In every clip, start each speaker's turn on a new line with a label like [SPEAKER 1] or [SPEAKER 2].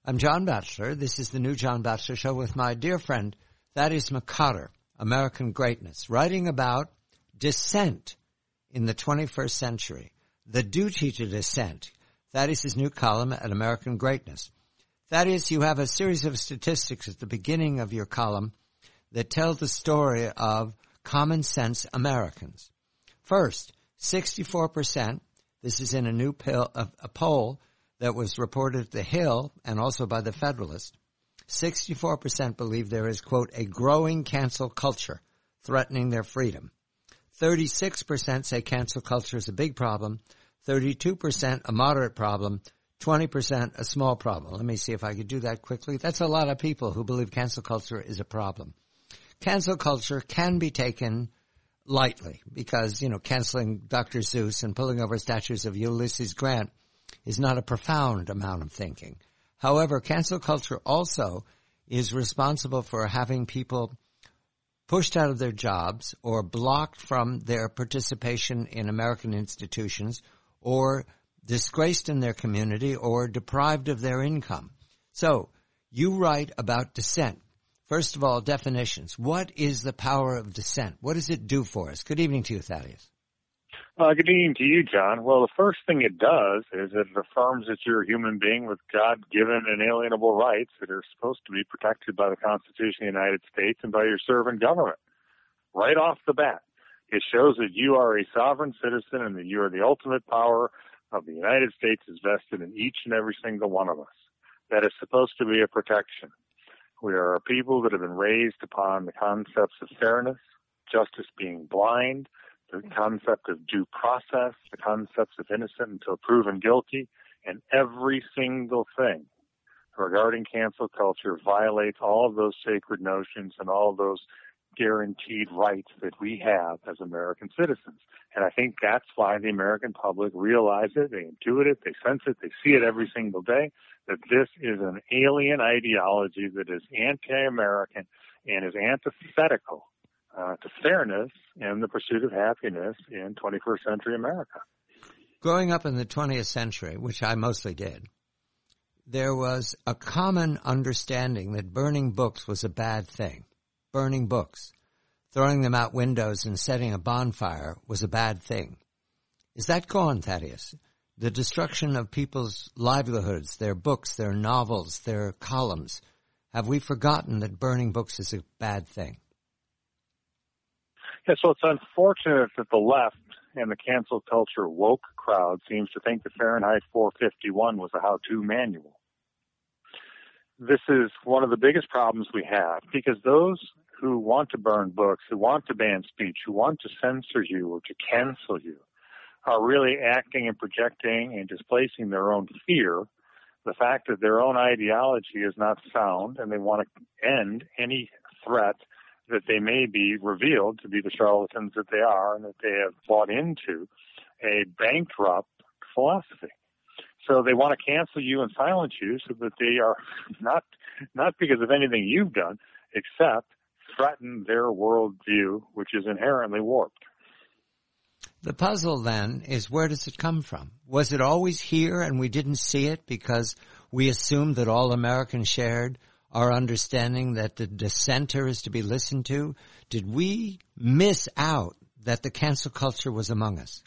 [SPEAKER 1] I'm John Batchelor. This is the new John Batchelor Show with my dear friend Thaddeus McCotter, American Greatness, writing about dissent in the 21st century, the duty to dissent. Thaddeus' new column at American Greatness. Thaddeus, you have a series of statistics at the beginning of your column that tell the story of common sense Americans. First, 64%, this is in a new a poll that was reported at The Hill and also by The Federalist, 64% believe there is, quote, a growing cancel culture threatening their freedom. 36% say cancel culture is a big problem, 32% a moderate problem, 20% a small problem. Let me see if I could do that quickly. That's a lot of people who believe cancel culture is a problem. Cancel culture can be taken lightly because, canceling Dr. Seuss and pulling over statues of Ulysses Grant is not a profound amount of thinking. However, cancel culture also is responsible for having people pushed out of their jobs or blocked from their participation in American institutions or disgraced in their community or deprived of their income. So, you write about dissent. First of all, definitions. What is the power of dissent? What does it do for us? Good evening to you, Thaddeus.
[SPEAKER 2] Good evening to you, John. Well, the first thing it does is it affirms that you're a human being with God-given inalienable rights that are supposed to be protected by the Constitution of the United States and by your servant government. Right off the bat, it shows that you are a sovereign citizen and that you are the ultimate power of the United States is vested in each and every single one of us. That is supposed to be a protection. We are a people that have been raised upon the concepts of fairness, justice being blind, the concept of due process, the concepts of innocent until proven guilty, and every single thing regarding cancel culture violates all of those sacred notions and all of those guaranteed rights that we have as American citizens. And I think that's why the American public realize it, they intuit it, they sense it, they see it every single day, that this is an alien ideology that is anti-American and is antithetical to fairness and the pursuit of happiness in 21st century America.
[SPEAKER 1] Growing up in the 20th century, which I mostly did, there was a common understanding that burning books was a bad thing. Burning books, throwing them out windows and setting a bonfire was a bad thing. Is that gone, Thaddeus? The destruction of people's livelihoods, their books, their novels, their columns. Have we forgotten that burning books is a bad thing?
[SPEAKER 2] Yeah, so it's unfortunate that the left and the cancel culture woke crowd seems to think that Fahrenheit 451 was a how-to manual. This is one of the biggest problems we have because those who want to burn books, who want to ban speech, who want to censor you or to cancel you are really acting and projecting and displacing their own fear, the fact that their own ideology is not sound and they want to end any threat that they may be revealed to be the charlatans that they are and that they have bought into a bankrupt philosophy. So they want to cancel you and silence you so that they are not because of anything you've done, except threaten their worldview, which is inherently warped.
[SPEAKER 1] The puzzle then is, where does it come from? Was it always here and we didn't see it because we assumed that all Americans shared our understanding that the dissenter is to be listened to? Did we miss out that the cancel culture was among us?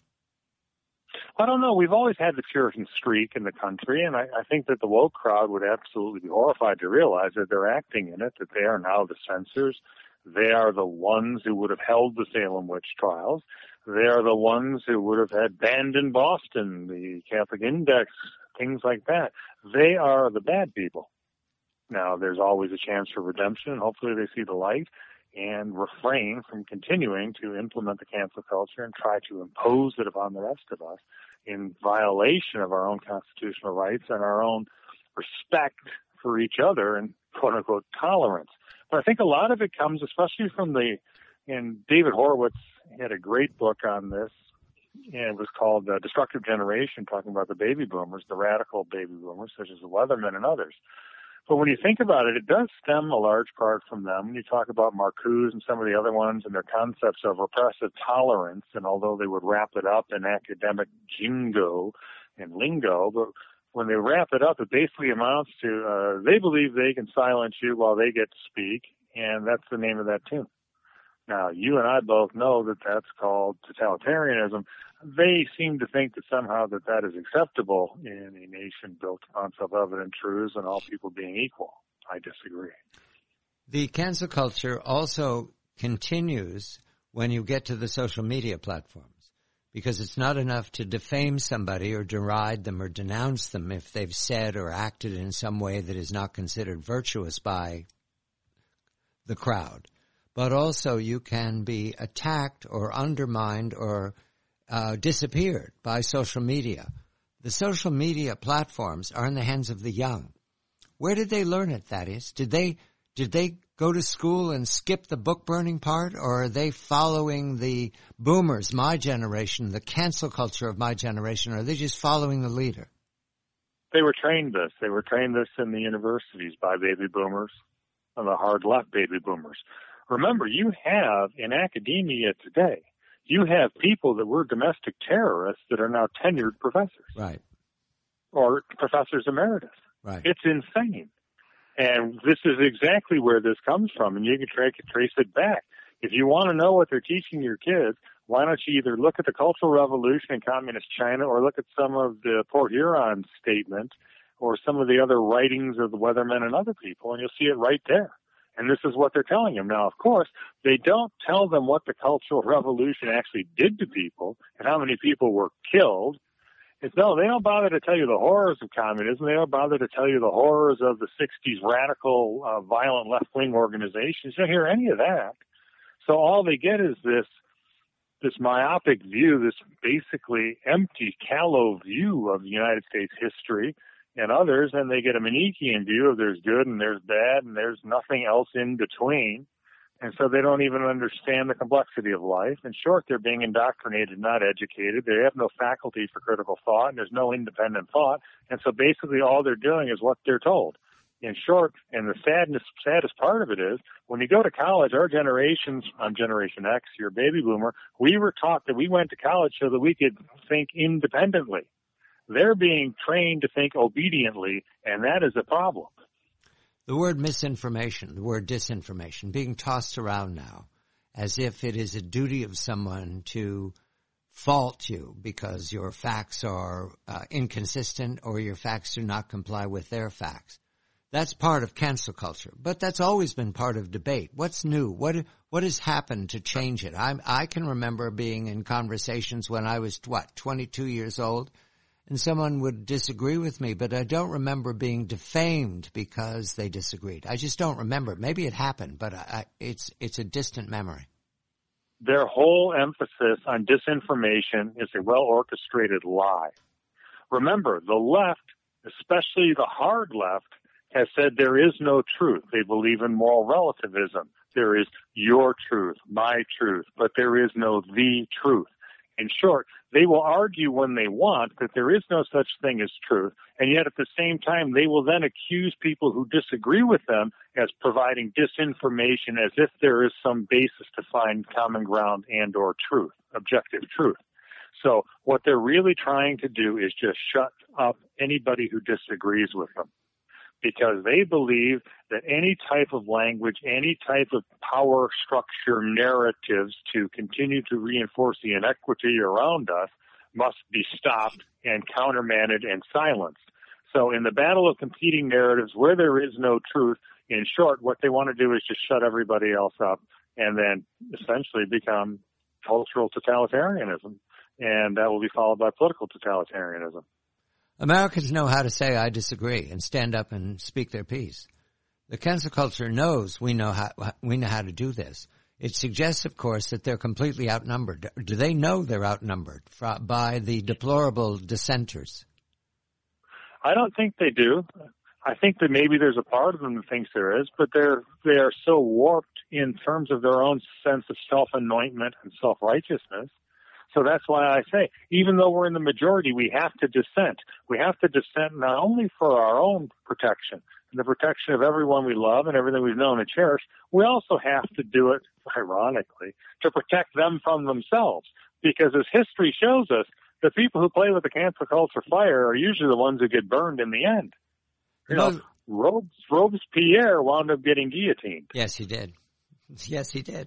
[SPEAKER 2] I don't know. We've always had the Puritan streak in the country, and I think that the woke crowd would absolutely be horrified to realize that they're acting in it, that they are now the censors. They are the ones who would have held the Salem witch trials. They are the ones who would have had banned in Boston, the Catholic Index, things like that. They are the bad people. Now, there's always a chance for redemption, and hopefully they see the light and refrain from continuing to implement the cancel culture and try to impose it upon the rest of us in violation of our own constitutional rights and our own respect for each other and quote-unquote tolerance. But I think a lot of it comes especially from and David Horowitz had a great book on this, and it was called Destructive Generation, talking about the baby boomers, the radical baby boomers, such as the Weathermen and others. But when you think about it, it does stem a large part from them. When you talk about Marcuse and some of the other ones and their concepts of repressive tolerance, and although they would wrap it up in academic jingo and lingo, but when they wrap it up, it basically amounts to they believe they can silence you while they get to speak, and that's the name of that tune. Now, you and I both know that that's called totalitarianism. They seem to think that somehow that is acceptable in a nation built upon self-evident truths and all people being equal. I disagree.
[SPEAKER 1] The cancel culture also continues when you get to the social media platforms, because it's not enough to defame somebody or deride them or denounce them if they've said or acted in some way that is not considered virtuous by the crowd. But also you can be attacked or undermined or disappeared by social media. The social media platforms are in the hands of the young. Where did they learn it, that is? Did they go to school and skip the book burning part, or are they following the boomers, my generation, the cancel culture of my generation, or are they just following the leader?
[SPEAKER 2] They were trained this. They were trained this in the universities by baby boomers and the hard left baby boomers. Remember, you have in academia today, you have people that were domestic terrorists that are now tenured professors.
[SPEAKER 1] Right.
[SPEAKER 2] Or professors emeritus.
[SPEAKER 1] Right.
[SPEAKER 2] It's insane. And this is exactly where this comes from, and you can trace it back. If you want to know what they're teaching your kids, why don't you either look at the Cultural Revolution in Communist China or look at some of the Port Huron statement or some of the other writings of the Weathermen and other people, and you'll see it right there. And this is what they're telling them. Now, of course, they don't tell them what the Cultural Revolution actually did to people and how many people were killed. No, they don't bother to tell you the horrors of communism. They don't bother to tell you the horrors of the 60s radical, violent left-wing organizations. You don't hear any of that. So all they get is this myopic view, this basically empty, callow view of the United States history and others, and they get a Manichaean view of there's good and there's bad and there's nothing else in between. And so they don't even understand the complexity of life. In short, they're being indoctrinated, not educated. They have no faculty for critical thought, and there's no independent thought. And so basically all they're doing is what they're told. In short, and the saddest part of it is, when you go to college, our generations, I'm Generation X, you're a baby boomer, we were taught that we went to college so that we could think independently. They're being trained to think obediently, and that is a problem.
[SPEAKER 1] The word misinformation, the word disinformation, being tossed around now as if it is a duty of someone to fault you because your facts are inconsistent or your facts do not comply with their facts. That's part of cancel culture, but that's always been part of debate. What's new? What has happened to change it? I can remember being in conversations when I was, 22 years old, and someone would disagree with me, but I don't remember being defamed because they disagreed. I just don't remember. Maybe it happened, but it's a distant memory.
[SPEAKER 2] Their whole emphasis on disinformation is a well-orchestrated lie. Remember, the left, especially the hard left, has said there is no truth. They believe in moral relativism. There is your truth, my truth, but there is no the truth. In short, they will argue when they want that there is no such thing as truth, and yet at the same time they will then accuse people who disagree with them as providing disinformation as if there is some basis to find common ground and or truth, objective truth. So what they're really trying to do is just shut up anybody who disagrees with them, because they believe that any type of language, any type of power structure narratives to continue to reinforce the inequity around us must be stopped and countermanded and silenced. So in the battle of competing narratives where there is no truth, in short, what they want to do is just shut everybody else up and then essentially become cultural totalitarianism. And that will be followed by political totalitarianism.
[SPEAKER 1] Americans know how to say I disagree and stand up and speak their piece. The cancel culture knows we know how to do this. It suggests, of course, that they're completely outnumbered. Do they know they're outnumbered by the deplorable dissenters?
[SPEAKER 2] I don't think they do. I think that maybe there's a part of them that thinks there is, but they are so warped in terms of their own sense of self-anointment and self-righteousness. So that's why I say, even though we're in the majority, we have to dissent. We have to dissent not only for our own protection and the protection of everyone we love and everything we've known and cherished, we also have to do it, ironically, to protect them from themselves. Because as history shows us, the people who play with the cancel culture fire are usually the ones who get burned in the end. You know, Robespierre wound up getting guillotined.
[SPEAKER 1] Yes, he did. Yes, he did.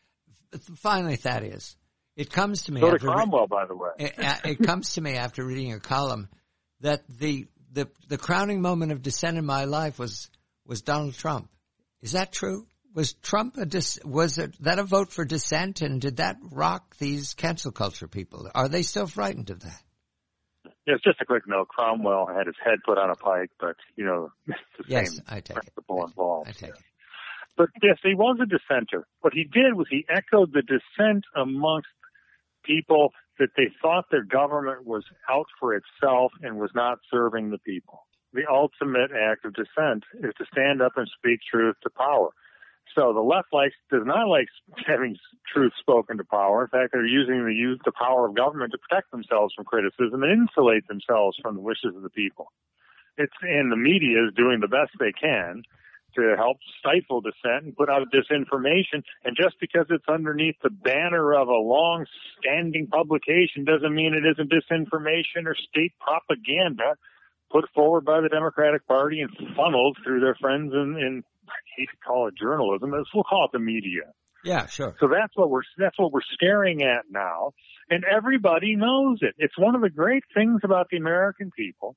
[SPEAKER 1] Finally, Thaddeus, it comes to me.
[SPEAKER 2] So did Cromwell, by the way.
[SPEAKER 1] It comes to me after reading your column that the crowning moment of dissent in my life was Donald Trump. Is that true? Was Trump was that a vote for dissent, and did that rock these cancel culture people? Are they still frightened of that?
[SPEAKER 2] Yes, just a quick note. Cromwell had his head put on a pike, but, you know, it's the same principle involved.
[SPEAKER 1] I take it.
[SPEAKER 2] But yes, he was a dissenter. What he did was he echoed the dissent amongst people that they thought their government was out for itself and was not serving the people. The ultimate act of dissent is to stand up and speak truth to power. So the left does not like having truth spoken to power. In fact, they're using the power of government to protect themselves from criticism and insulate themselves from the wishes of the people. And the media is doing the best they can to help stifle dissent and put out disinformation. And just because it's underneath the banner of a long-standing publication doesn't mean it isn't disinformation or state propaganda put forward by the Democratic Party and funneled through their friends in I hate to call it journalism, we'll call it the media.
[SPEAKER 1] Yeah, sure.
[SPEAKER 2] So that's what we're staring at now, and everybody knows it. It's one of the great things about the American people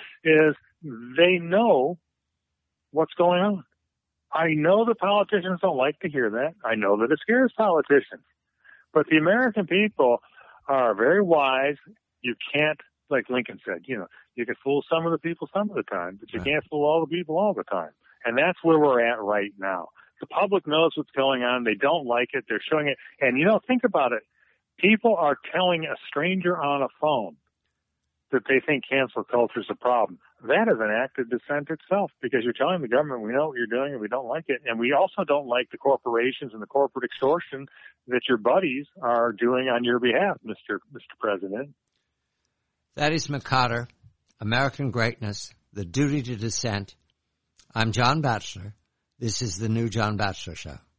[SPEAKER 2] is they know what's going on. I know the politicians don't like to hear that. I know that it scares politicians, but the American people are very wise. You can't, like Lincoln said, you know, you can fool some of the people some of the time, but you can't fool all the people all the time. And that's where we're at right now. The public knows what's going on. They don't like it. They're showing it. And, you know, think about it. People are telling a stranger on a phone that they think cancel culture is a problem. That is an act of dissent itself, because you're telling the government we know what you're doing and we don't like it. And we also don't like the corporations and the corporate extortion that your buddies are doing on your behalf, Mr. President.
[SPEAKER 1] Thaddeus McCotter, American Greatness, The Duty to Dissent. I'm John Batchelor. This is the new John Batchelor Show.